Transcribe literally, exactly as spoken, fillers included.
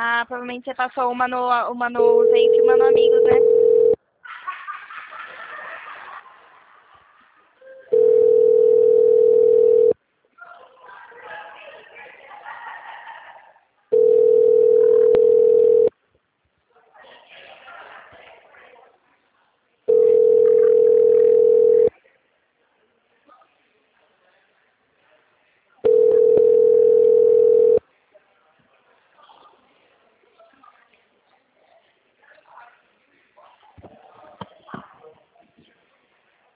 Ah, provavelmente você passou uma no, uma no Zenith e uma no Amigos, né?